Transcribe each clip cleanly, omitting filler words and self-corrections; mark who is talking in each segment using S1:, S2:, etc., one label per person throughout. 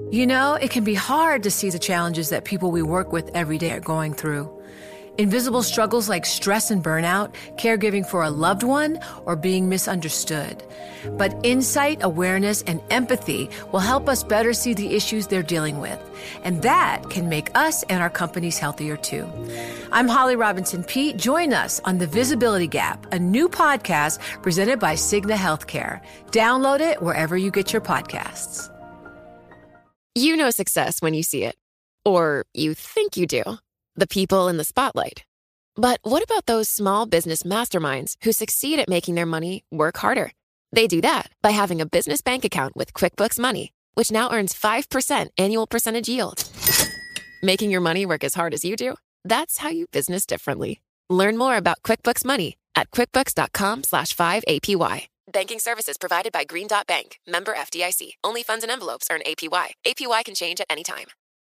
S1: You know, it can be hard to see the challenges that people we work with every day are going through. Invisible struggles like stress and burnout, caregiving for a loved one, or being misunderstood. But insight, awareness, and empathy will help us better see the issues they're dealing with. And that can make us and our companies healthier too. I'm Holly Robinson Peete. Join us on The Visibility Gap, a new podcast presented by Cigna Healthcare. Download it wherever you get your podcasts.
S2: You know success when you see it. Or you think you do. The people in the spotlight. But what about those small business masterminds who succeed at making their money work harder? They do that by having a business bank account with QuickBooks Money, which now earns 5% annual percentage yield. Making your money work as hard as you do? That's how you business differently. Learn more about QuickBooks Money at quickbooks.com/5APY. Banking services provided by Green Dot Bank. Member FDIC. Only funds and envelopes earn APY. APY can change at any time.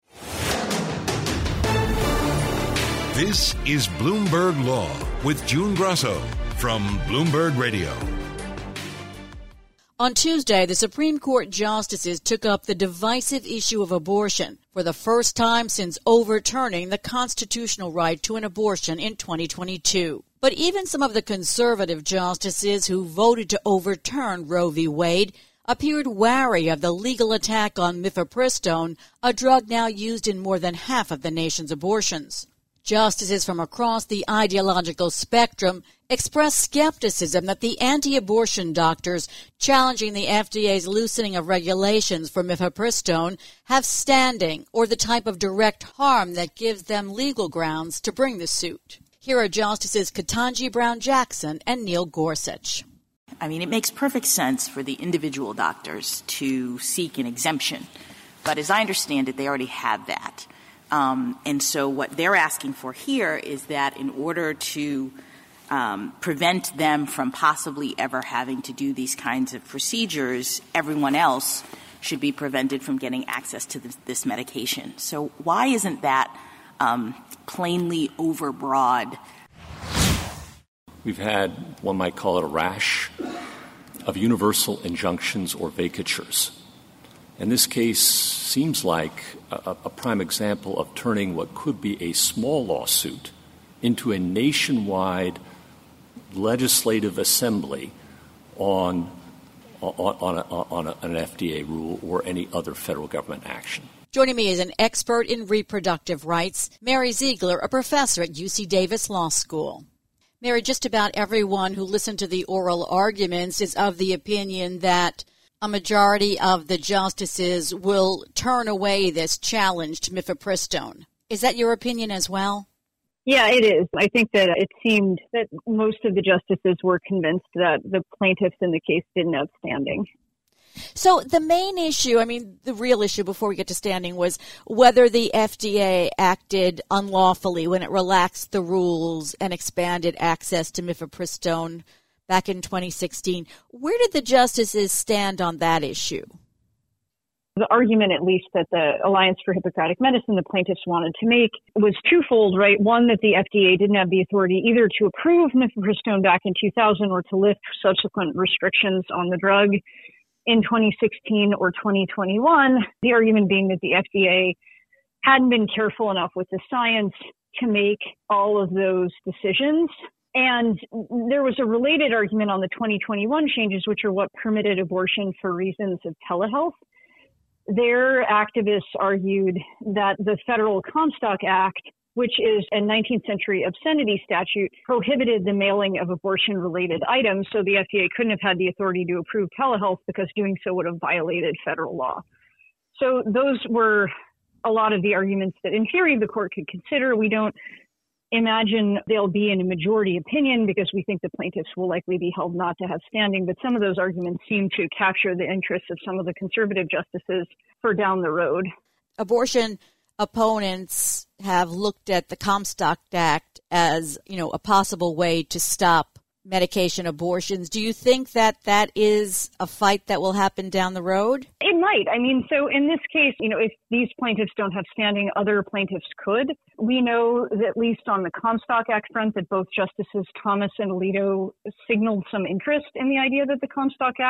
S3: This is Bloomberg Law with June Grasso from Bloomberg Radio.
S4: On Tuesday, the Supreme Court justices took up the divisive issue of abortion for the first time since overturning the constitutional right to an abortion in 2022. But even some of the conservative justices who voted to overturn Roe v. Wade appeared wary of the legal attack on mifepristone, a drug now used in more than half of the nation's abortions. Justices from across the ideological spectrum expressed skepticism that the anti-abortion doctors challenging the FDA's loosening of regulations for mifepristone have standing or the type of direct harm that gives them legal grounds to bring the suit. Here are Justices Ketanji Brown Jackson and Neil Gorsuch.
S5: I mean, it makes perfect sense for the individual doctors to seek an exemption. But as I understand it, they already have that. And so what they're asking for here is that in order to prevent them from possibly ever having to do these kinds of procedures, everyone else should be prevented from getting access to this medication. So why isn't that plainly overbroad?
S6: We've had, one might call it a rash, of universal injunctions or vacatures. And this case seems like a prime example of turning what could be a small lawsuit into a nationwide legislative assembly on an FDA rule or any other federal government action.
S4: Joining me is an expert in reproductive rights, Mary Ziegler, a professor at UC Davis Law School. Mary, just about everyone who listened to the oral arguments is of the opinion that a majority of the justices will turn away this challenge to mifepristone. Is that your opinion as well?
S7: Yeah, it is. I think that it seemed that most of the justices were convinced that the plaintiffs in the case didn't have standing.
S4: So the main issue, the real issue before we get to standing was whether the FDA acted unlawfully when it relaxed the rules and expanded access to mifepristone back in 2016. Where did the justices stand on that issue?
S7: The argument, at least, that the Alliance for Hippocratic Medicine, the plaintiffs wanted to make, was twofold, right? One, that the FDA didn't have the authority either to approve mifepristone back in 2000 or to lift subsequent restrictions on the drug in 2016 or 2021. The argument being that the FDA hadn't been careful enough with the science to make all of those decisions. And there was a related argument on the 2021 changes, which are what permitted abortion for reasons of telehealth. Their activists argued that the Federal Comstock Act, which is a 19th century obscenity statute, prohibited the mailing of abortion-related items, so the FDA couldn't have had the authority to approve telehealth because doing so would have violated federal law. So those were a lot of the arguments that, in theory, the court could consider. We don't imagine they'll be in a majority opinion because we think the plaintiffs will likely be held not to have standing, but some of those arguments seem to capture the interests of some of the conservative justices for down the road.
S4: Abortion opponents have looked at the Comstock Act as, a possible way to stop medication abortions. Do you think that that is a fight that will happen down the road?
S7: It might. So in this case, if these plaintiffs don't have standing, other plaintiffs could. We know that at least on the Comstock Act front that both Justices Thomas and Alito signaled some interest in the idea that the Comstock Act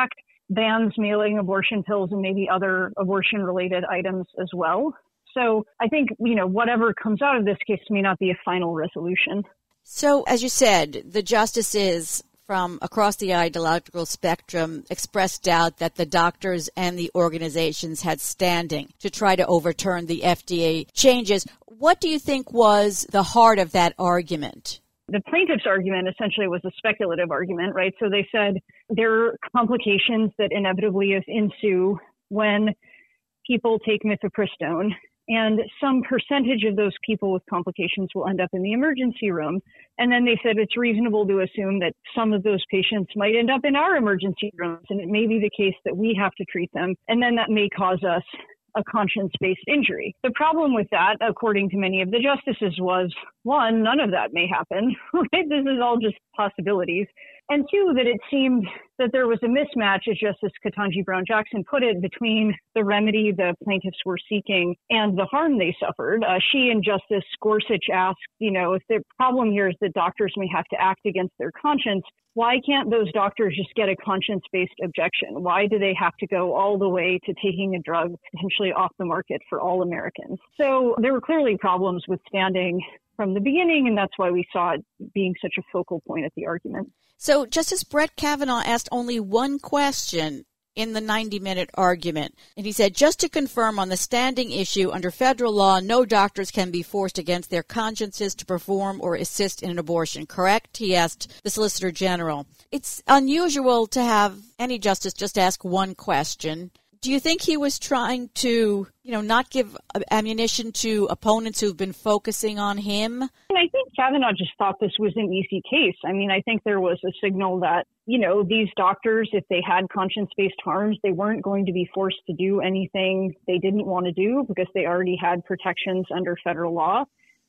S7: bans mailing abortion pills and maybe other abortion-related items as well. So I think, whatever comes out of this case may not be a final resolution.
S4: So, as you said, the justices from across the ideological spectrum expressed doubt that the doctors and the organizations had standing to try to overturn the FDA changes. What do you think was the heart of that argument?
S7: The plaintiff's argument essentially was a speculative argument, right? So they said there are complications that inevitably ensue when people take mifepristone, and some percentage of those people with complications will end up in the emergency room. And then they said it's reasonable to assume that some of those patients might end up in our emergency rooms, and it may be the case that we have to treat them, and then that may cause us a conscience-based injury. The problem with that, according to many of the justices, was, one, none of that may happen, right? This is all just possibilities. And two, that it seemed that there was a mismatch, as Justice Ketanji Brown Jackson put it, between the remedy the plaintiffs were seeking and the harm they suffered. She and Justice Gorsuch asked, if the problem here is that doctors may have to act against their conscience, why can't those doctors just get a conscience-based objection? Why do they have to go all the way to taking a drug potentially off the market for all Americans? So there were clearly problems with standing from the beginning, and that's why we saw it being such a focal point at the argument.
S4: So Justice Brett Kavanaugh asked only one question in the 90-minute argument. And he said, just to confirm on the standing issue, under federal law, no doctors can be forced against their consciences to perform or assist in an abortion, correct? He asked the Solicitor General. It's unusual to have any justice just ask one question. Do you think he was trying to, not give ammunition to opponents who've been focusing on him?
S7: And I think Kavanaugh just thought this was an easy case. I think there was a signal that, these doctors, if they had conscience-based harms, they weren't going to be forced to do anything they didn't want to do because they already had protections under federal law.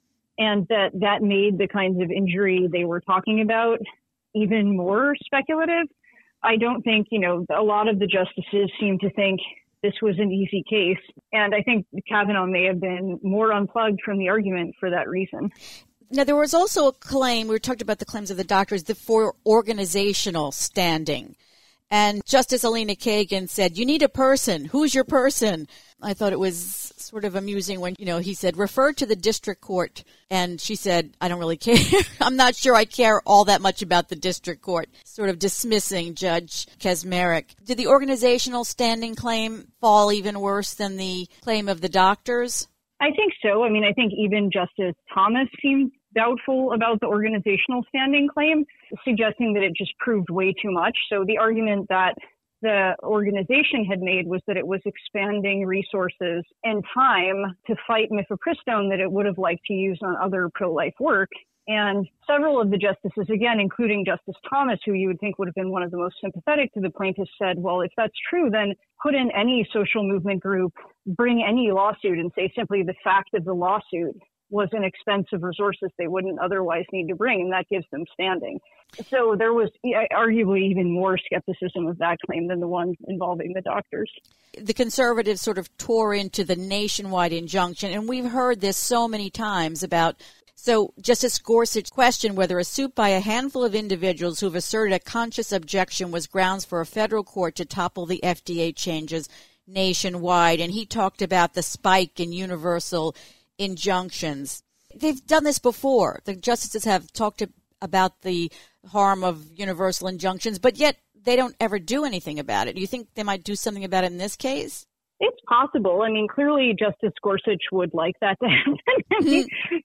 S7: And that made the kinds of injury they were talking about even more speculative. I don't think, a lot of the justices seem to think this was an easy case. And I think Kavanaugh may have been more unplugged from the argument for that reason.
S4: Now, there was also a claim, we talked about the claims of the doctors, for organizational standing. And Justice Elena Kagan said, you need a person. Who's your person? I thought it was sort of amusing when, he said, refer to the district court. And she said, I don't really care. I'm not sure I care all that much about the district court, sort of dismissing Judge Kaczmarek. Did the organizational standing claim fall even worse than the claim of the doctors?
S7: I think so. I think even Justice Thomas seemed doubtful about the organizational standing claim, suggesting that it just proved way too much. So the argument that the organization had made was that it was expanding resources and time to fight mifepristone that it would have liked to use on other pro-life work. And several of the justices, again, including Justice Thomas, who you would think would have been one of the most sympathetic to the plaintiffs, said, well, if that's true, then couldn't any social movement group bring any lawsuit and say simply the fact of the lawsuit was an expense of resources they wouldn't otherwise need to bring, and that gives them standing. So there was arguably even more skepticism of that claim than the one involving the doctors.
S4: The conservatives sort of tore into the nationwide injunction, and we've heard this so many times about. So Justice Gorsuch questioned whether a suit by a handful of individuals who've asserted a conscious objection was grounds for a federal court to topple the FDA changes nationwide, and he talked about the spike in universal injunctions. They've done this before. The justices have talked about the harm of universal injunctions, but yet they don't ever do anything about it. Do you think they might do something about it in this case?
S7: It's possible. Clearly Justice Gorsuch would like that to happen.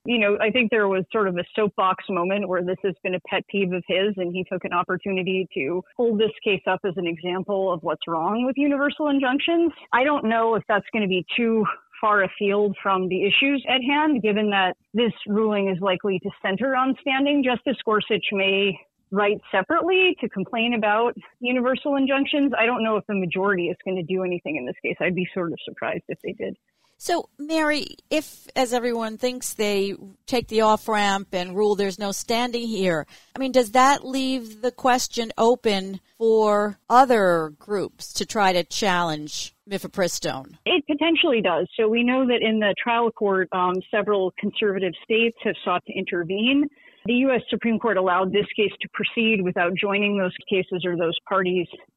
S7: I think there was sort of a soapbox moment where this has been a pet peeve of his, and he took an opportunity to hold this case up as an example of what's wrong with universal injunctions. I don't know if that's going to be too far afield from the issues at hand, given that this ruling is likely to center on standing. Justice Gorsuch may write separately to complain about universal injunctions. I don't know if the majority is going to do anything in this case. I'd be sort of surprised if they did.
S4: So, Mary, if, as everyone thinks, they take the off-ramp and rule there's no standing here, does that leave the question open for other groups to try to challenge mifepristone? It
S7: potentially does. So we know that in the trial court, several conservative states have sought to intervene. The U.S. Supreme Court allowed this case to proceed without joining those cases or those parties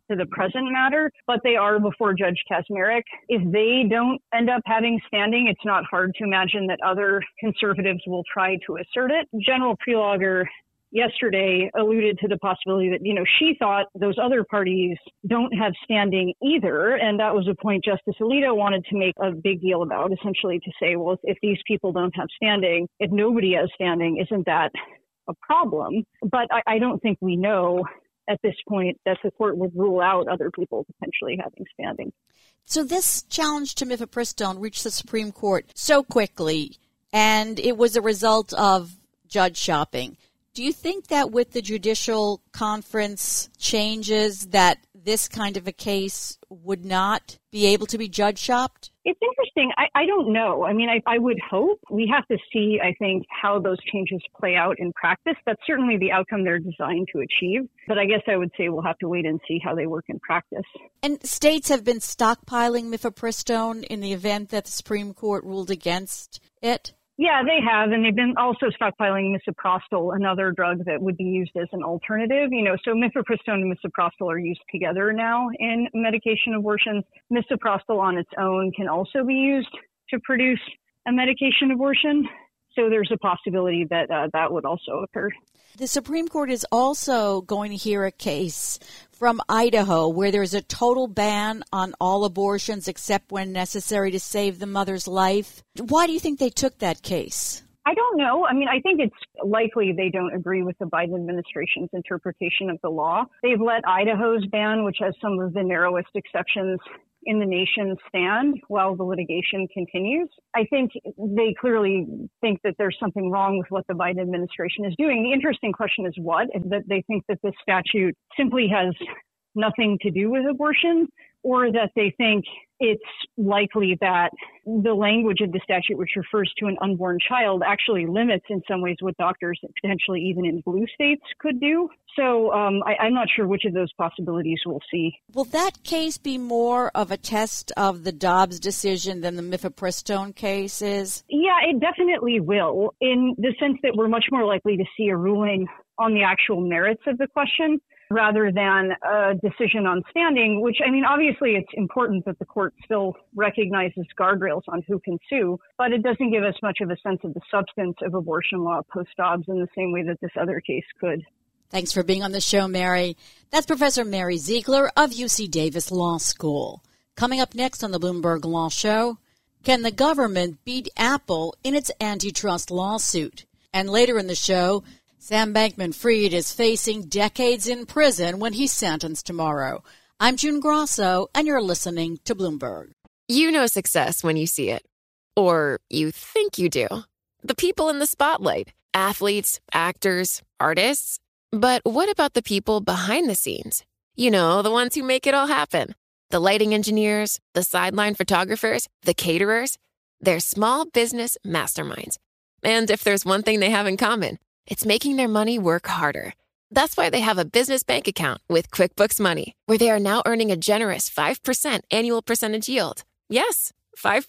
S7: to the present matter, but they are before Judge Kaczmarek. If they don't end up having standing, it's not hard to imagine that other conservatives will try to assert it. General Prelogger yesterday alluded to the possibility that, she thought those other parties don't have standing either. And that was a point Justice Alito wanted to make a big deal about, essentially to say, well, if these people don't have standing, if nobody has standing, isn't that a problem? But I don't think we know at this point that the court would rule out other people potentially having standing.
S4: So this challenge to mifepristone reached the Supreme Court so quickly, and it was a result of judge shopping. Do you think that with the judicial conference changes that this kind of a case would not be able to be judge shopped?
S7: It's interesting. I don't know. I mean, I would hope. We have to see, I think, how those changes play out in practice. That's certainly the outcome they're designed to achieve. But I guess I would say we'll have to wait and see how they work in practice. And
S4: states have been stockpiling mifepristone in the event that the Supreme Court ruled against it?
S7: Yeah, they have, and they've been also stockpiling misoprostol, another drug that would be used as an alternative. So mifepristone and misoprostol are used together now in medication abortions. Misoprostol on its own can also be used to produce a medication abortion. So there's a possibility that that would also occur.
S4: The Supreme Court is also going to hear a case from Idaho where there's a total ban on all abortions except when necessary to save the mother's life. Why do you think they took that case?
S7: I don't know. I mean, I think it's likely they don't agree with the Biden administration's interpretation of the law. They've let Idaho's ban, which has some of the narrowest exceptions in the nation, stand while the litigation continues. I think they clearly think that there's something wrong with what the Biden administration is doing. The interesting question is what? Is that they think that this statute simply has nothing to do with abortion, or that they think it's likely that the language of the statute, which refers to an unborn child, actually limits in some ways what doctors, potentially even in blue states, could do. So I'm not sure which of those possibilities we'll see.
S4: Will that case be more of a test of the Dobbs decision than the mifepristone case is?
S7: Yeah, it definitely will, in the sense that we're much more likely to see a ruling on the actual merits of the question rather than a decision on standing, which, I mean, obviously it's important that the court still recognizes guardrails on who can sue, but it doesn't give us much of a sense of the substance of abortion law post-Dobbs in the same way that this other case could.
S4: Thanks for being on the show, Mary. That's Professor Mary Ziegler of UC Davis Law School. Coming up next on the Bloomberg Law Show, can the government beat Apple in its antitrust lawsuit? And later in the show, Sam Bankman-Fried is facing decades in prison when he's sentenced tomorrow. I'm June Grosso, and you're listening to Bloomberg.
S2: You know success when you see it. Or you think you do. The people in the spotlight. Athletes, actors, artists. But what about the people behind the scenes? You know, the ones who make it all happen. The lighting engineers, the sideline photographers, the caterers. They're small business masterminds. And if there's one thing they have in common, it's making their money work harder. That's why they have a business bank account with QuickBooks Money, where they are now earning a generous 5% annual percentage yield. Yes, 5%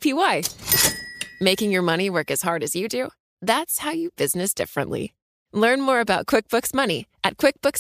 S2: APY. Making your money work as hard as you do? That's how you business differently. Learn more about QuickBooks Money at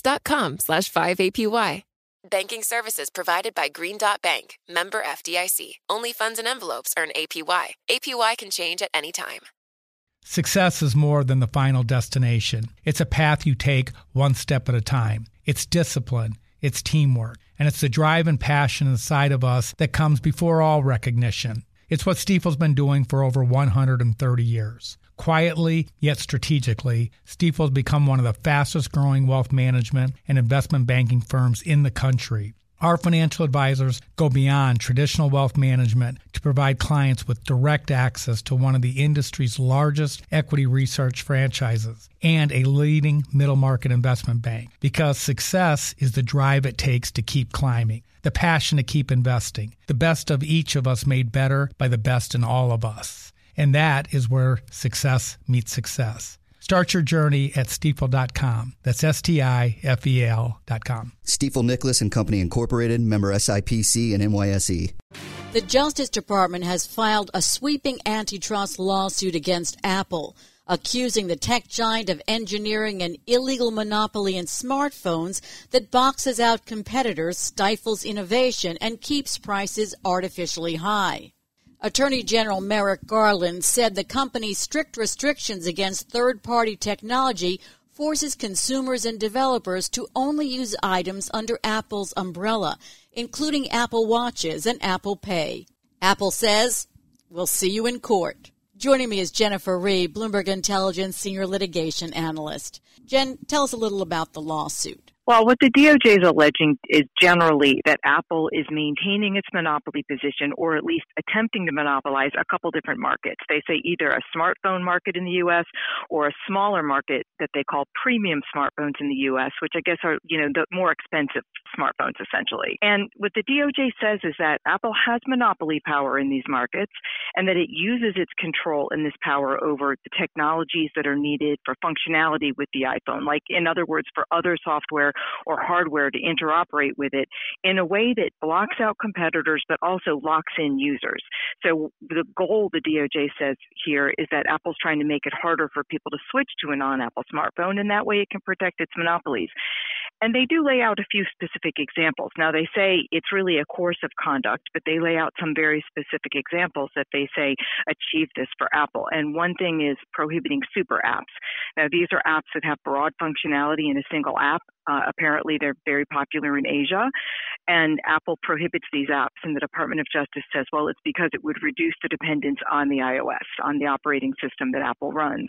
S2: quickbooks.com/5APY. Banking services provided by Green Dot Bank, member FDIC. Only funds and envelopes earn APY. APY can change at any time.
S8: Success is more than the final destination. It's a path you take one step at a time. It's discipline, it's teamwork, and it's the drive and passion inside of us that comes before all recognition. It's what Stifel's been doing for over 130 years. Quietly, yet strategically, Stifel's become one of the fastest growing wealth management and investment banking firms in the country. Our financial advisors go beyond traditional wealth management to provide clients with direct access to one of the industry's largest equity research franchises and a leading middle market investment bank. Because success is the drive it takes to keep climbing, the passion to keep investing, the best of each of us made better by the best in all of us. And that is where success meets success. Start your journey at Stifel.com. That's STIFEL.com.
S9: Stifel Nicholas and Company Incorporated, member SIPC and NYSE.
S4: The Justice Department has filed a sweeping antitrust lawsuit against Apple. accusing the tech giant of engineering an illegal monopoly in smartphones that boxes out competitors, stifles innovation, and keeps prices artificially high. Attorney General Merrick Garland said the company's strict restrictions against third-party technology forces consumers and developers to only use items under Apple's umbrella, including Apple Watches and Apple Pay. Apple says, "We'll see you in court." Joining me is Jennifer Reed, Bloomberg Intelligence Senior Litigation Analyst. Jen, tell us a little about the lawsuit.
S10: Well, what the DOJ is alleging is generally that Apple is maintaining its monopoly position, or at least attempting to monopolize a couple different markets. They say either a smartphone market in the U.S. or a smaller market that they call premium smartphones in the U.S., which I guess are, the more expensive smartphones, essentially. And what the DOJ says is that Apple has monopoly power in these markets, and that it uses its control in this power over the technologies that are needed for functionality with the iPhone, like, in other words, for other software or hardware to interoperate with it in a way that blocks out competitors but also locks in users. So the goal, the DOJ says here, is that Apple's trying to make it harder for people to switch to a non-Apple smartphone, and that way it can protect its monopolies. And they do lay out a few specific examples. Now, they say it's really a course of conduct, but they lay out some very specific examples that they say achieve this for Apple. And one thing is prohibiting super apps. Now, these are apps that have broad functionality in a single app. Apparently, they're very popular in Asia, and Apple prohibits these apps, and the Department of Justice says, well, it's because it would reduce the dependence on the iOS, on the operating system that Apple runs.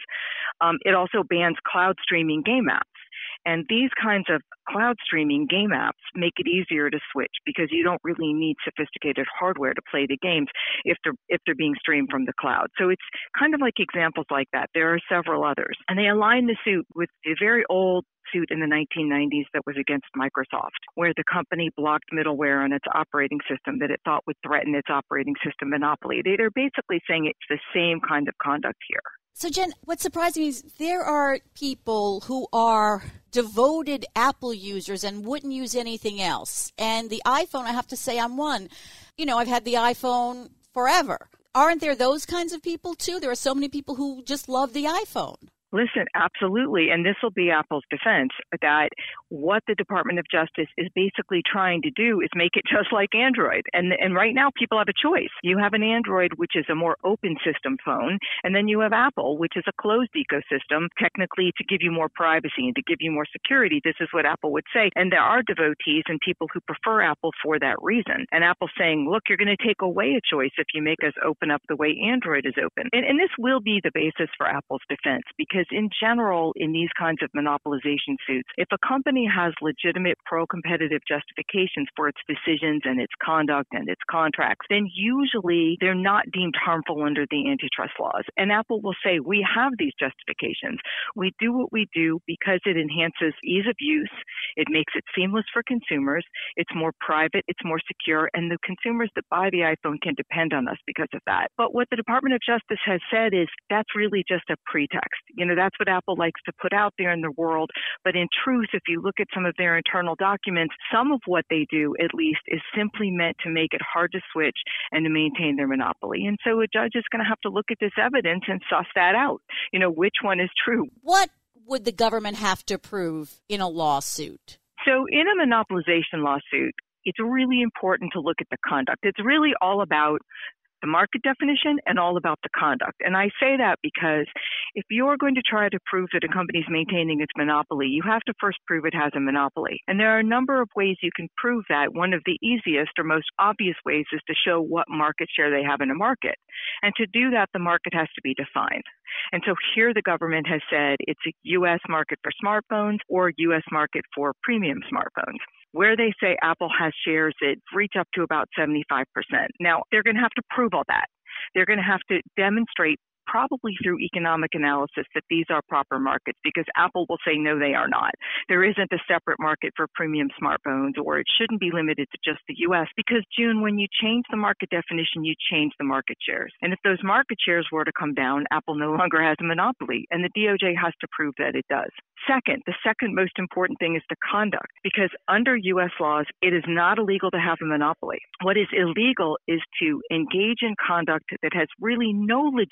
S10: It also bans cloud streaming game apps. And these kinds of cloud streaming game apps make it easier to switch because you don't really need sophisticated hardware to play the games if they're being streamed from the cloud. So it's kind of like examples like that. There are several others. And they align the suit with a very old suit in the 1990s that was against Microsoft, where the company blocked middleware on its operating system that it thought would threaten its operating system monopoly. They're basically saying it's the same kind of conduct here.
S4: So, Jen, what's surprising is there are people who are devoted Apple users and wouldn't use anything else. And the iPhone, I have to say, I'm one. I've had the iPhone forever. Aren't there those kinds of people, too? There are so many people who just love the iPhone.
S10: Listen, absolutely. And this will be Apple's defense, that what the Department of Justice is basically trying to do is make it just like Android. And right now people have a choice. You have an Android, which is a more open system phone, and then you have Apple, which is a closed ecosystem, technically to give you more privacy and to give you more security. This is what Apple would say. And there are devotees and people who prefer Apple for that reason. And Apple's saying, look, you're going to take away a choice if you make us open up the way Android is open. And this will be the basis for Apple's defense, because in general, in these kinds of monopolization suits, if a company has legitimate pro-competitive justifications for its decisions and its conduct and its contracts, then usually they're not deemed harmful under the antitrust laws. And Apple will say, we have these justifications. We do what we do because it enhances ease of use. It makes it seamless for consumers. It's more private. It's more secure. And the consumers that buy the iPhone can depend on us because of that. But what the Department of Justice has said is that's really just a pretext. That's what Apple likes to put out there in the world. But in truth, if you look at some of their internal documents, some of what they do, at least, is simply meant to make it hard to switch and to maintain their monopoly. And so a judge is going to have to look at this evidence and suss that out. Which one is true?
S4: What would the government have to prove in a lawsuit?
S10: So in a monopolization lawsuit, it's really important to look at the conduct. It's really all about the market definition and all about the conduct. And I say that because if you're going to try to prove that a company is maintaining its monopoly, you have to first prove it has a monopoly. And there are a number of ways you can prove that. One of the easiest or most obvious ways is to show what market share they have in a market. And to do that, the market has to be defined. And so here the government has said it's a U.S. market for smartphones or U.S. market for premium smartphones, where they say Apple has shares that reach up to about 75%. Now, they're going to have to prove all that. They're going to have to demonstrate, probably through economic analysis, that these are proper markets, because Apple will say, no, they are not. There isn't a separate market for premium smartphones, or it shouldn't be limited to just the U.S. Because, June, when you change the market definition, you change the market shares. And if those market shares were to come down, Apple no longer has a monopoly, and the DOJ has to prove that it does. Second, the second most important thing is the conduct, because under U.S. laws, it is not illegal to have a monopoly. What is illegal is to engage in conduct that has really no legitimate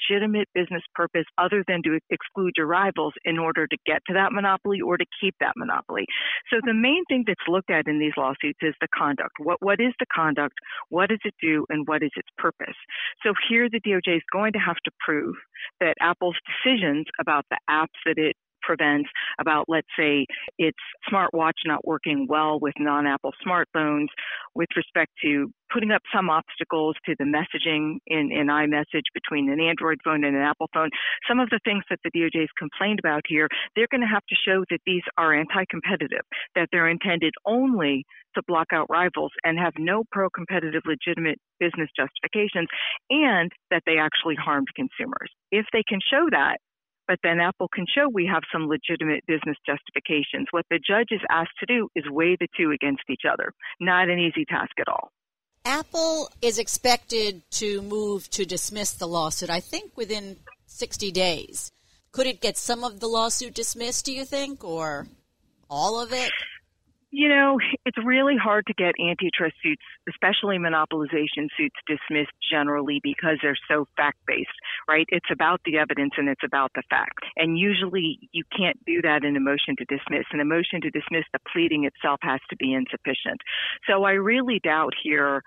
S10: business purpose other than to exclude your rivals in order to get to that monopoly or to keep that monopoly. So the main thing that's looked at in these lawsuits is the conduct. What is the conduct? What does it do? And what is its purpose? So here the DOJ is going to have to prove that Apple's decisions about the apps that it prevents, about, let's say, its smartwatch not working well with non-Apple smartphones, with respect to putting up some obstacles to the messaging in iMessage between an Android phone and an Apple phone. Some of the things that the DOJ has complained about here, they're going to have to show that these are anti-competitive, that they're intended only to block out rivals and have no pro-competitive legitimate business justifications, and that they actually harmed consumers. If they can show that, but then Apple can show we have some legitimate business justifications. What the judge is asked to do is weigh the two against each other. Not an easy task at all.
S4: Apple is expected to move to dismiss the lawsuit, I think, within 60 days. Could it get some of the lawsuit dismissed, do you think, or all of it?
S10: You know, it's really hard to get antitrust suits, especially monopolization suits, dismissed generally because they're so fact-based, right? It's about the evidence and it's about the fact. And usually you can't do that in a motion to dismiss. In a motion to dismiss, the pleading itself has to be insufficient. So I really doubt here,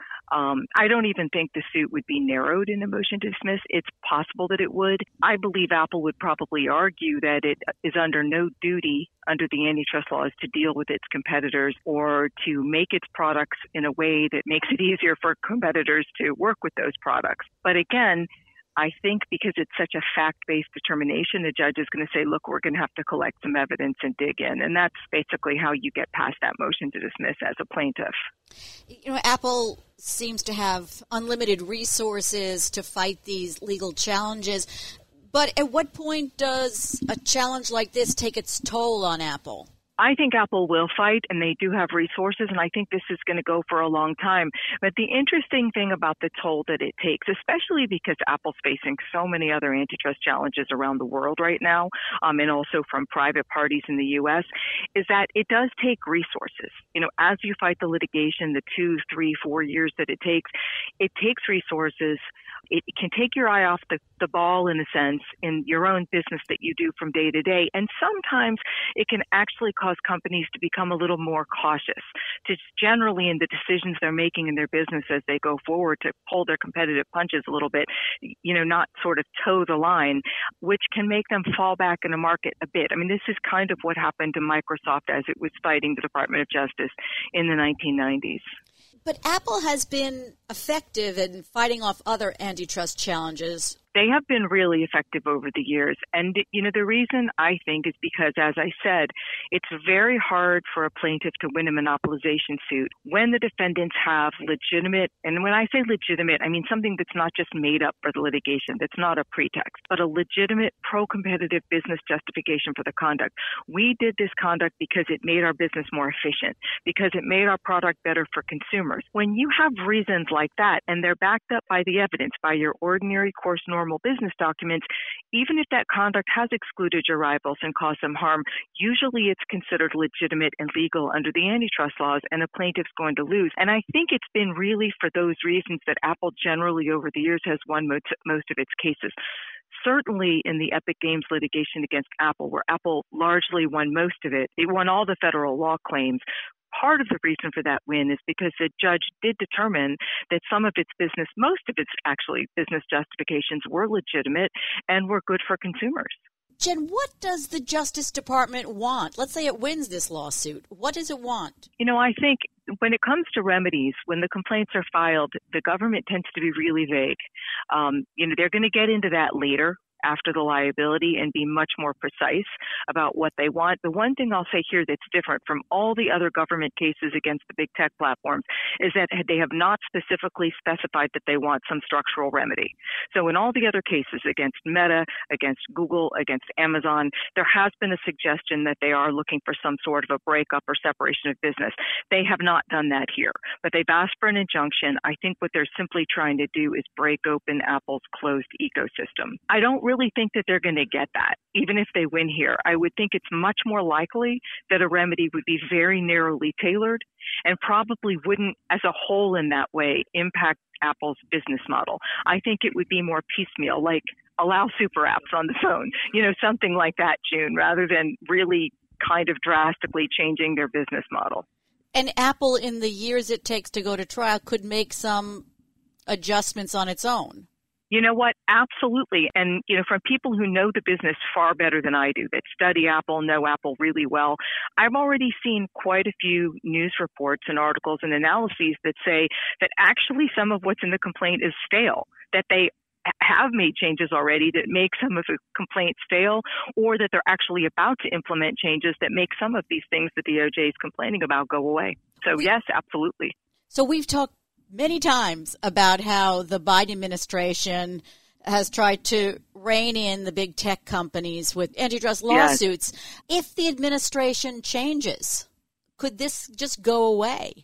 S10: I don't even think the suit would be narrowed in a motion to dismiss. It's possible that it would. I believe Apple would probably argue that it is under no duty under the antitrust laws to deal with its competitors or to make its products in a way that makes it easier for competitors to work with those products. But again, I think because it's such a fact-based determination, the judge is going to say, look, we're going to have to collect some evidence and dig in. And that's basically how you get past that motion to dismiss as a plaintiff.
S4: You know, Apple seems to have unlimited resources to fight these legal challenges. But at what point does a challenge like this take its toll on Apple?
S10: I think Apple will fight, and they do have resources, and I think this is going to go for a long time. But the interesting thing about the toll that it takes, especially because Apple's facing so many other antitrust challenges around the world right now, and also from private parties in the U.S., is that it does take resources. You know, as you fight the litigation, the 2, 3, 4 years that it takes resources. It can take your eye off the ball, in a sense, in your own business that you do from day to day. And sometimes it can actually cause companies to become a little more cautious, to generally in the decisions they're making in their business as they go forward, to pull their competitive punches a little bit, you know, not sort of toe the line, which can make them fall back in the market a bit. I mean, this is kind of what happened to Microsoft as it was fighting the Department of Justice in the 1990s.
S4: But Apple has been effective in fighting off other antitrust challenges.
S10: They have been really effective over the years. And, you know, the reason I think is because, as I said, it's very hard for a plaintiff to win a monopolization suit when the defendants have legitimate, and when I say legitimate, I mean something that's not just made up for the litigation, that's not a pretext, but a legitimate pro-competitive business justification for the conduct. We did this conduct because it made our business more efficient, because it made our product better for consumers. When you have reasons like that, and they're backed up by the evidence, by your ordinary course normal business documents, even if that conduct has excluded your rivals and caused them harm, usually it's considered legitimate and legal under the antitrust laws, and a plaintiff's going to lose. And I think it's been really for those reasons that Apple generally over the years has won most of its cases. Certainly in the Epic Games litigation against Apple, where Apple largely won most of it, it won all the federal law claims. Part of the reason for that win is because the judge did determine that some of its business, most of its actually business justifications were legitimate and were good for consumers.
S4: Jen, what does the Justice Department want? Let's say it wins this lawsuit. What does it want?
S10: You know, I think when it comes to remedies, when the complaints are filed, the government tends to be really vague. You know, they're going to get into that later, after the liability, and be much more precise about what they want. The one thing I'll say here that's different from all the other government cases against the big tech platforms is that they have not specifically specified that they want some structural remedy. So in all the other cases against Meta, against Google, against Amazon, there has been a suggestion that they are looking for some sort of a breakup or separation of business. They have not done that here, but they've asked for an injunction. I think what they're simply trying to do is break open Apple's closed ecosystem. I don't really think that they're going to get that, even if they win here. I would think it's much more likely that a remedy would be very narrowly tailored and probably wouldn't, as a whole in that way, impact Apple's business model. I think it would be more piecemeal, like allow super apps on the phone, something like that, June, rather than really kind of drastically changing their business model.
S4: And Apple, in the years it takes to go to trial, could make some adjustments on its own.
S10: You know what? Absolutely. And, from people who know the business far better than I do, that study Apple, know Apple really well, I've already seen quite a few news reports and articles and analyses that say that actually some of what's in the complaint is stale, that they have made changes already that make some of the complaints stale, or that they're actually about to implement changes that make some of these things that the DOJ is complaining about go away. So yes, absolutely.
S4: So we've talked many times about how the Biden administration has tried to rein in the big tech companies with antitrust lawsuits. Yes. If the administration changes, could this just go away?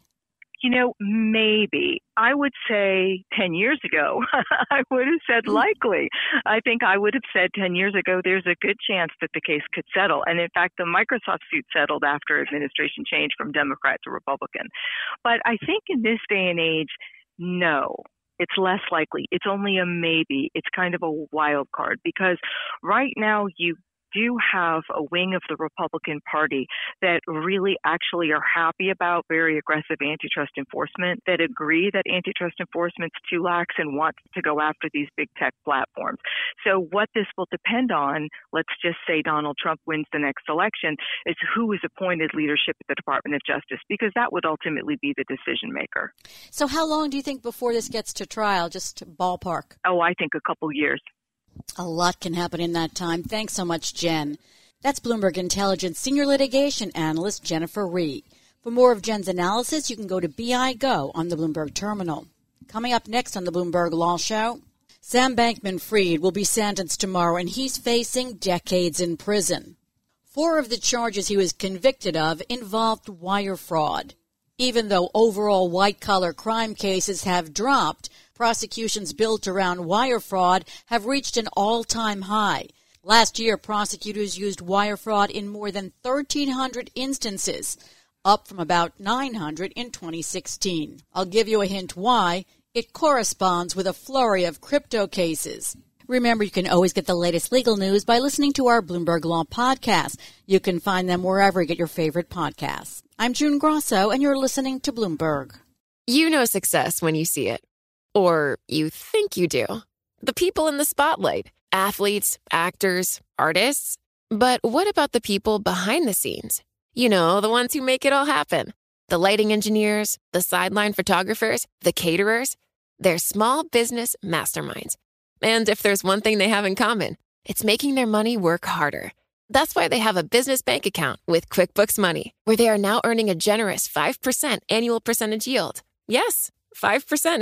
S10: Maybe. I would say 10 years ago, I would have said likely. I think I would have said 10 years ago there's a good chance that the case could settle. And in fact, the Microsoft suit settled after administration change from Democrat to Republican. But I think in this day and age, no. It's less likely. It's only a maybe. It's kind of a wild card because right now you do have a wing of the Republican Party that really actually are happy about very aggressive antitrust enforcement, that agree that antitrust enforcement's too lax and want to go after these big tech platforms. So what this will depend on, let's just say Donald Trump wins the next election, is who is appointed leadership at the Department of Justice, because that would ultimately be the decision maker.
S4: So how long do you think before this gets to trial, just ballpark?
S10: Oh, I think a couple years.
S4: A lot can happen in that time. Thanks so much, Jen. That's Bloomberg Intelligence Senior Litigation Analyst Jennifer Rie. For more of Jen's analysis, you can go to BI Go on the Bloomberg Terminal. Coming up next on the Bloomberg Law Show, Sam Bankman-Fried will be sentenced tomorrow, and he's facing decades in prison. 4 of the charges he was convicted of involved wire fraud. Even though overall white-collar crime cases have dropped, prosecutions built around wire fraud have reached an all-time high. Last year, prosecutors used wire fraud in more than 1,300 instances, up from about 900 in 2016. I'll give you a hint why. It corresponds with a flurry of crypto cases. Remember, you can always get the latest legal news by listening to our Bloomberg Law podcast. You can find them wherever you get your favorite podcasts. I'm June Grosso, and you're listening to Bloomberg.
S2: You know success when you see it. Or you think you do. The people in the spotlight. Athletes, actors, artists. But what about the people behind the scenes? You know, the ones who make it all happen. The lighting engineers, the sideline photographers, the caterers. They're small business masterminds. And if there's one thing they have in common, it's making their money work harder. That's why they have a business bank account with QuickBooks Money, where they are now earning a generous 5% annual percentage yield. Yes, 5%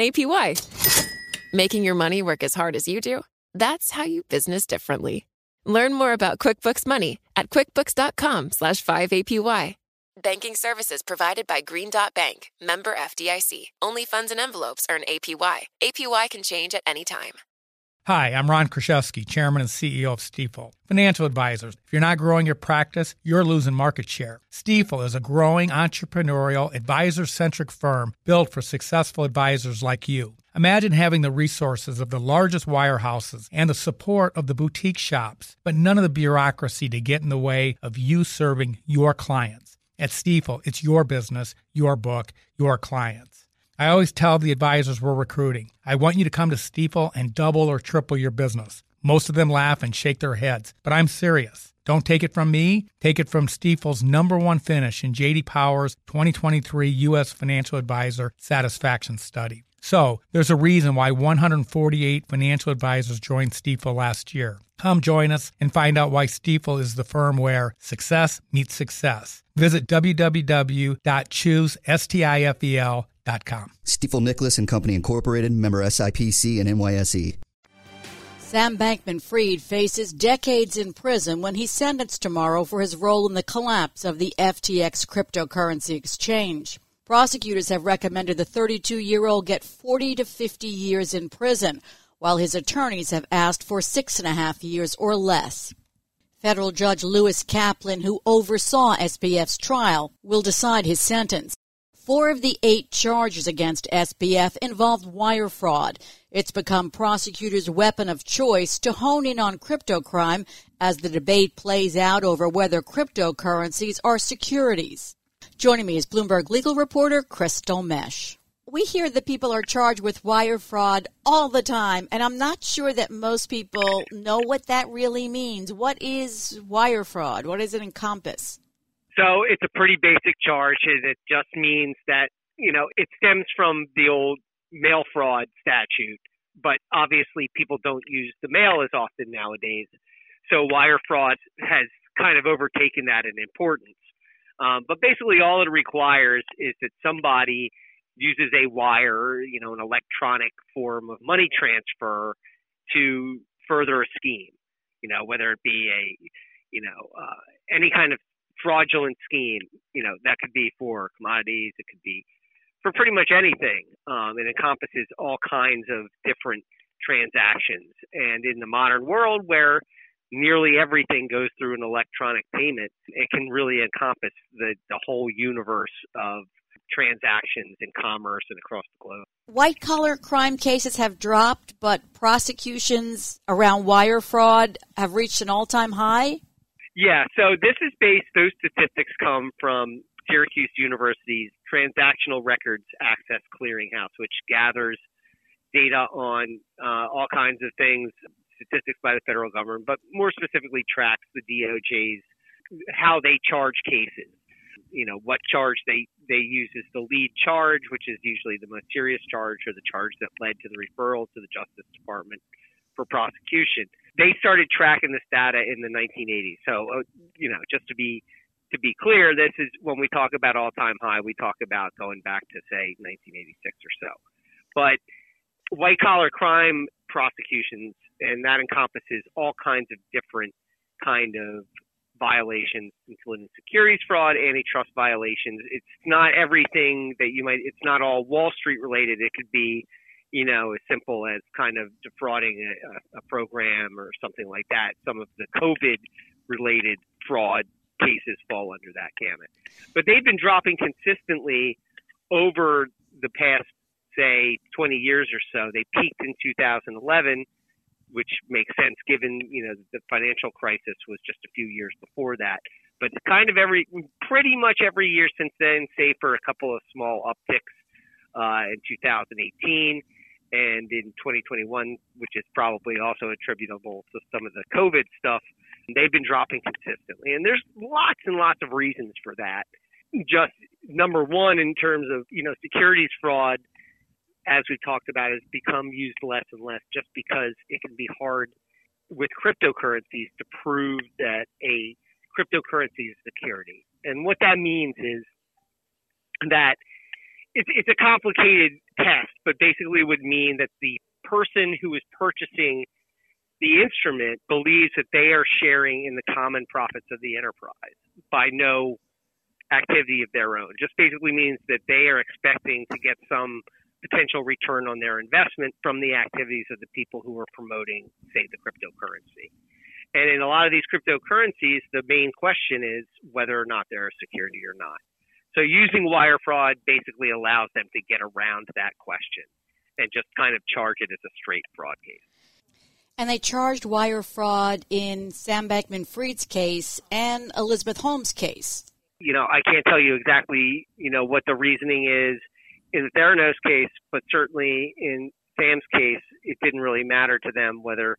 S2: APY. Making your money work as hard as you do? That's how you business differently. Learn more about QuickBooks Money at QuickBooks.com/5APY. Banking services provided by Green Dot Bank, member FDIC. Only funds and envelopes earn APY. APY can change at any time.
S8: Hi, I'm Ron Kraszewski, Chairman and CEO of Stifel. Financial advisors, if you're not growing your practice, you're losing market share. Stifel is a growing entrepreneurial, advisor-centric firm built for successful advisors like you. Imagine having the resources of the largest wirehouses and the support of the boutique shops, but none of the bureaucracy to get in the way of you serving your clients. At Stifel, it's your business, your book, your clients. I always tell the advisors we're recruiting, I want you to come to Stifel and double or triple your business. Most of them laugh and shake their heads, but I'm serious. Don't take it from me. Take it from Stifel's #1 finish in J.D. Power's 2023 U.S. Financial Advisor Satisfaction Study. So, there's a reason why 148 financial advisors joined Stifel last year. Come join us and find out why Stifel is the firm where success meets success. Visit www.choosestifel.com.
S9: Stifel Nicholas and Company Incorporated, member SIPC and NYSE.
S4: Sam Bankman-Fried faces decades in prison when he's sentenced tomorrow for his role in the collapse of the FTX cryptocurrency exchange. Prosecutors have recommended the 32-year-old get 40 to 50 years in prison, while his attorneys have asked for 6.5 years or less. Federal Judge Lewis Kaplan, who oversaw SBF's trial, will decide his sentence. 4 of the 8 charges against SBF involved wire fraud. It's become prosecutors' weapon of choice to hone in on crypto crime as the debate plays out over whether cryptocurrencies are securities. Joining me is Bloomberg legal reporter Crystal Mesh. We hear that people are charged with wire fraud all the time, and I'm not sure that most people know what that really means. What is wire fraud? What does it encompass?
S11: So it's a pretty basic charge. It just means that, it stems from the old mail fraud statute, but obviously people don't use the mail as often nowadays. So wire fraud has kind of overtaken that in importance. But basically all it requires is that somebody uses a wire, an electronic form of money transfer to further a scheme, whether it be any kind of fraudulent scheme, that could be for commodities, it could be for pretty much anything. It encompasses all kinds of different transactions. And in the modern world where nearly everything goes through an electronic payment, it can really encompass the whole universe of transactions in commerce and across the globe.
S4: White-collar crime cases have dropped, but prosecutions around wire fraud have reached an all-time high?
S11: Yeah, so those statistics come from Syracuse University's Transactional Records Access Clearinghouse, which gathers data on all kinds of things, statistics by the federal government, but more specifically tracks the DOJ's, how they charge cases. What charge they use is the lead charge, which is usually the most serious charge or the charge that led to the referral to the Justice Department for prosecution. They started tracking this data in the 1980s. So, just to be clear, this is when we talk about all-time high, we talk about going back to, say, 1986 or so. But white-collar crime prosecutions, and that encompasses all kinds of different kind of violations, including securities fraud, antitrust violations. It's not everything that it's not all Wall Street related. It could be, as simple as kind of defrauding a program or something like that. Some of the COVID related fraud cases fall under that gamut. But they've been dropping consistently over the past, say, 20 years or so. They peaked in 2011, which makes sense given, the financial crisis was just a few years before that. But pretty much every year since then, save for a couple of small upticks in 2018 and in 2021, which is probably also attributable to some of the COVID stuff, they've been dropping consistently. And there's lots and lots of reasons for that. Just number one, in terms of, securities fraud, as we talked about, has become used less and less just because it can be hard with cryptocurrencies to prove that a cryptocurrency is security. And what that means is that it's a complicated test, but basically would mean that the person who is purchasing the instrument believes that they are sharing in the common profits of the enterprise by no activity of their own. Just basically means that they are expecting to get some potential return on their investment from the activities of the people who are promoting, say, the cryptocurrency. And in a lot of these cryptocurrencies, the main question is whether or not they're a security or not. So using wire fraud basically allows them to get around that question and just kind of charge it as a straight fraud case.
S4: And they charged wire fraud in Sam Bankman-Fried's case and Elizabeth Holmes' case.
S11: I can't tell you exactly, what the reasoning is in the Theranos case, but certainly in Sam's case, it didn't really matter to them whether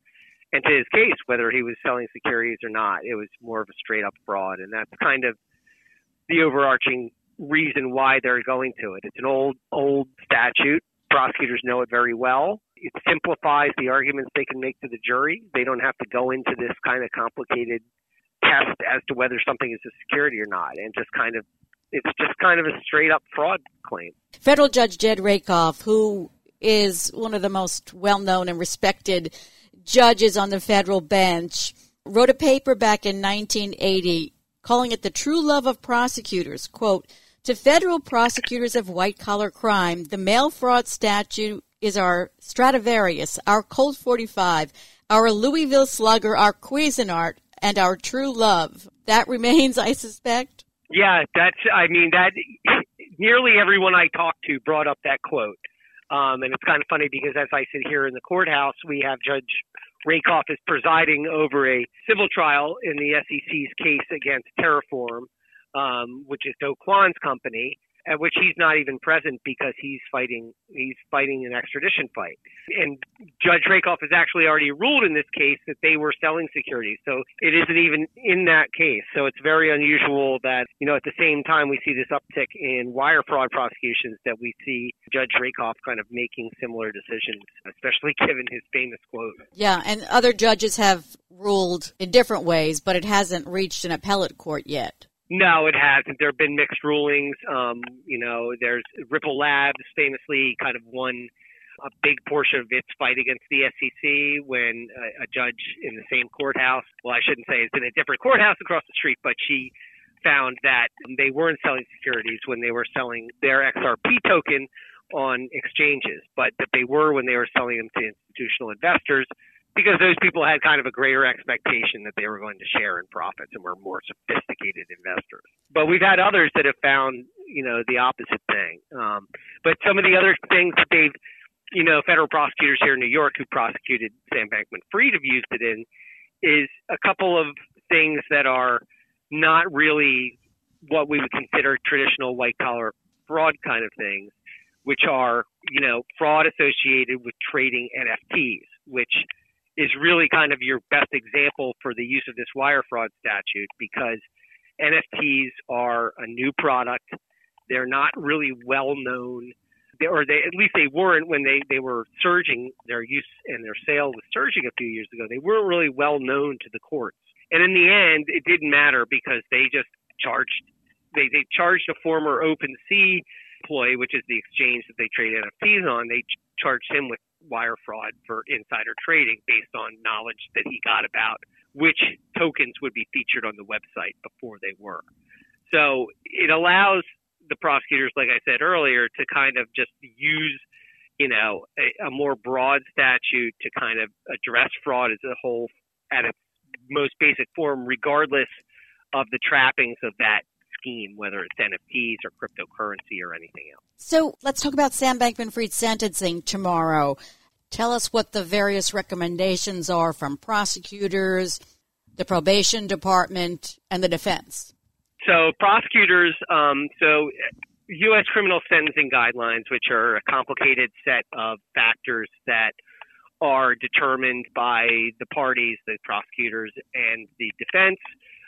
S11: he was selling securities or not. It was more of a straight up fraud. And that's kind of the overarching reason why they're going to it. It's an old statute. Prosecutors know it very well. It simplifies the arguments they can make to the jury. They don't have to go into this kind of complicated test as to whether something is a security or not. And it's just kind of a straight up fraud claim. Federal
S4: Judge Jed Rakoff, who is one of the most well-known and respected judges on the federal bench, wrote a paper back in 1980 calling it the true love of prosecutors. Quote, to federal prosecutors of white-collar crime, the mail fraud statute is our Stradivarius, our Colt 45, our Louisville Slugger, our Cuisinart, and our true love. That remains, I suspect?
S11: Yeah, that nearly everyone I talked to brought up that quote. And it's kind of funny because as I sit here in the courthouse, we have Judge Rakoff is presiding over a civil trial in the SEC's case against Terraform, which is Do Kwon's company, at which he's not even present because he's fighting an extradition fight. And Judge Rakoff has actually already ruled in this case that they were selling securities. So it isn't even in that case. So it's very unusual that, at the same time we see this uptick in wire fraud prosecutions, that we see Judge Rakoff kind of making similar decisions, especially given his famous quote.
S4: Yeah, and other judges have ruled in different ways, but it hasn't reached an appellate court yet.
S11: No, it hasn't. There have been mixed rulings. There's Ripple Labs famously kind of won a big portion of its fight against the SEC when a judge in the same courthouse, well, I shouldn't say it's in a different courthouse across the street, but she found that they weren't selling securities when they were selling their XRP token on exchanges, but that they were when they were selling them to institutional investors, because those people had kind of a greater expectation that they were going to share in profits and were more sophisticated investors. But we've had others that have found, the opposite thing. But some of the other things that they've, federal prosecutors here in New York who prosecuted Sam Bankman-Fried have used it in is a couple of things that are not really what we would consider traditional white-collar fraud kind of things, which are, fraud associated with trading NFTs, which is really kind of your best example for the use of this wire fraud statute, because NFTs are a new product. They're not really well known, at least they weren't when they were surging. Their use and their sale was surging a few years ago. They weren't really well known to the courts. And in the end, it didn't matter because they just charged a former OpenSea employee, which is the exchange that they trade NFTs on. They charged him with wire fraud for insider trading based on knowledge that he got about which tokens would be featured on the website before they were. So it allows the prosecutors, like I said earlier, to kind of just use, a more broad statute to kind of address fraud as a whole at its most basic form, regardless of the trappings of that scheme, whether it's NFTs or cryptocurrency or anything else.
S4: So let's talk about Sam Bankman-Fried's sentencing tomorrow. Tell us what the various recommendations are from prosecutors, the probation department, and the defense.
S11: So prosecutors, U.S. criminal sentencing guidelines, which are a complicated set of factors that are determined by the parties, the prosecutors and the defense,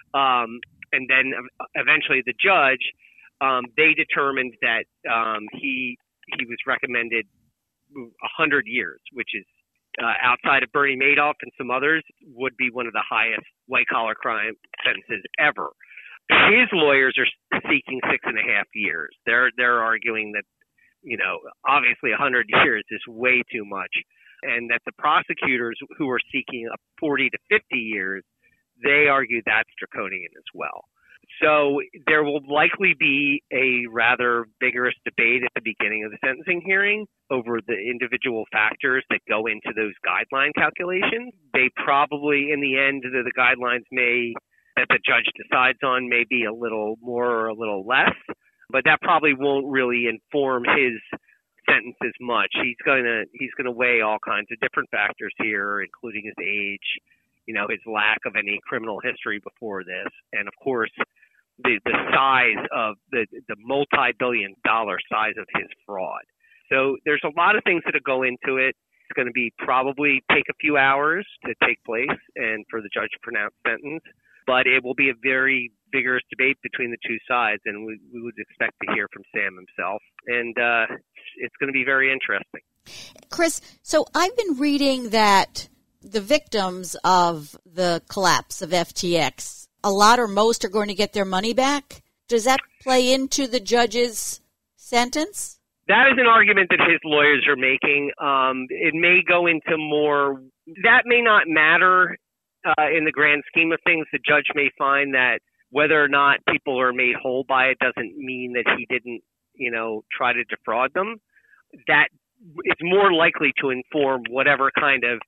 S11: and then eventually the judge, they determined that he was recommended 100 years, which is outside of Bernie Madoff and some others, would be one of the highest white-collar crime sentences ever. His lawyers are seeking 6.5 years. They're arguing that, obviously 100 years is way too much, and that the prosecutors who are seeking 40 to 50 years, they argue that's draconian as well. So there will likely be a rather vigorous debate at the beginning of the sentencing hearing over the individual factors that go into those guideline calculations. They probably, in the end, the guidelines that the judge decides on may be a little more or a little less, but that probably won't really inform his sentence as much. He's going to weigh all kinds of different factors here, including his age, his lack of any criminal history before this, and of course the size of the multi-billion-dollar size of his fraud. So there's a lot of things that go into it. It's going to be probably take a few hours to take place and for the judge to pronounce sentence, but it will be a very vigorous debate between the two sides, and we would expect to hear from Sam himself, and it's going to be very interesting.
S4: Chris, so I've been reading that the victims of the collapse of FTX, a lot or most are going to get their money back. Does that play into the judge's sentence?
S11: That is an argument that his lawyers are making. It may go into more. That may not matter in the grand scheme of things. The judge may find that whether or not people are made whole by it doesn't mean that he didn't, try to defraud them. That is more likely to inform whatever kind of,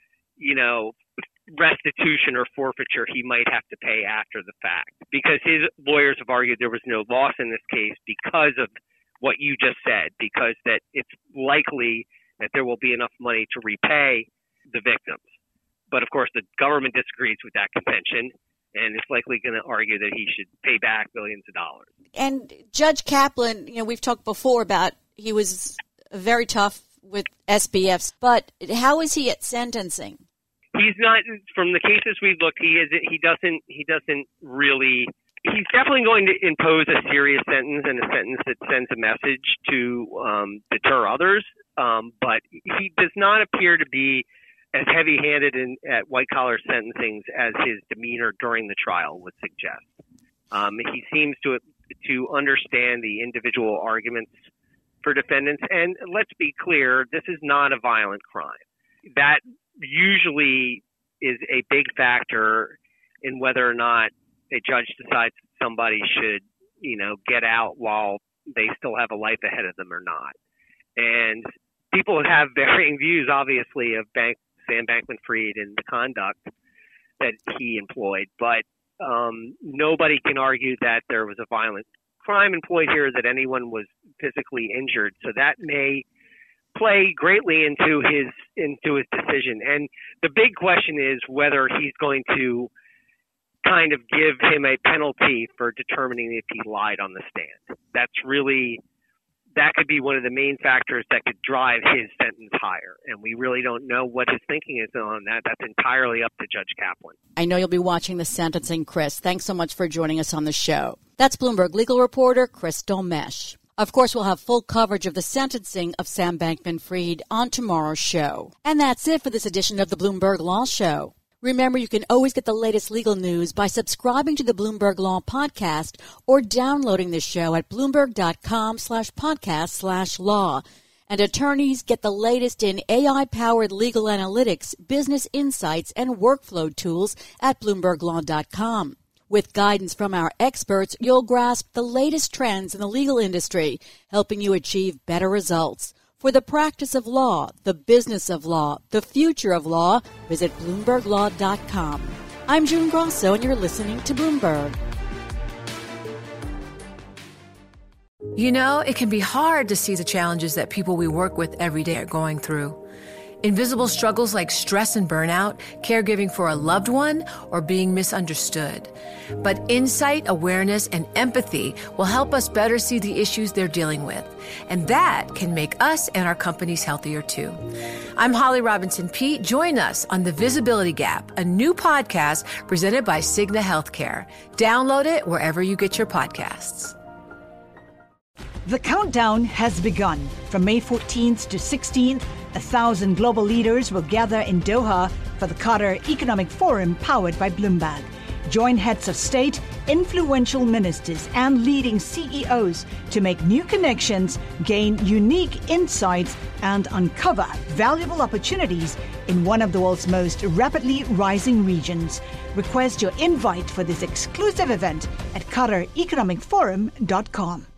S11: restitution or forfeiture he might have to pay after the fact, because his lawyers have argued there was no loss in this case because of what you just said, because that it's likely that there will be enough money to repay the victims. But of course, the government disagrees with that contention, and it's likely going to argue that he should pay back billions of dollars.
S4: And Judge Kaplan, we've talked before about he was very tough with SBFs, but how is he at sentencing?
S11: He's not, from the cases we've looked, he doesn't really, he's definitely going to impose a serious sentence and a sentence that sends a message to deter others, but he does not appear to be as heavy-handed at white-collar sentencings as his demeanor during the trial would suggest. He seems to understand the individual arguments for defendants, and let's be clear, this is not a violent crime. That usually is a big factor in whether or not a judge decides somebody should, get out while they still have a life ahead of them or not. And people have varying views, obviously, of Sam Bankman-Fried and the conduct that he employed, but nobody can argue that there was a violent crime employed here, that anyone was physically injured. So that may play greatly into his decision. And the big question is whether he's going to kind of give him a penalty for determining if he lied on the stand. That could be one of the main factors that could drive his sentence higher. And we really don't know what his thinking is on that. That's entirely up to Judge Kaplan.
S4: I know you'll be watching the sentencing, Chris. Thanks so much for joining us on the show. That's Bloomberg legal reporter Chris Dolmesh. Of course, we'll have full coverage of the sentencing of Sam Bankman-Fried on tomorrow's show. And that's it for this edition of the Bloomberg Law Show. Remember, you can always get the latest legal news by subscribing to the Bloomberg Law Podcast or downloading the show at Bloomberg.com/podcast/law. And attorneys get the latest in AI-powered legal analytics, business insights, and workflow tools at BloombergLaw.com. With guidance from our experts, you'll grasp the latest trends in the legal industry, helping you achieve better results. For the practice of law, the business of law, the future of law, visit BloombergLaw.com. I'm June Grosso, and you're listening to Bloomberg.
S1: It can be hard to see the challenges that people we work with every day are going through. Invisible struggles like stress and burnout, caregiving for a loved one, or being misunderstood. But insight, awareness, and empathy will help us better see the issues they're dealing with. And that can make us and our companies healthier too. I'm Holly Robinson Peete. Join us on The Visibility Gap, a new podcast presented by Cigna Healthcare. Download it wherever you get your podcasts.
S12: The countdown has begun. From May 14th to 16th, 1,000 global leaders will gather in Doha for the Qatar Economic Forum powered by Bloomberg. Join heads of state, influential ministers, and leading CEOs to make new connections, gain unique insights, and uncover valuable opportunities in one of the world's most rapidly rising regions. Request your invite for this exclusive event at QatarEconomicForum.com.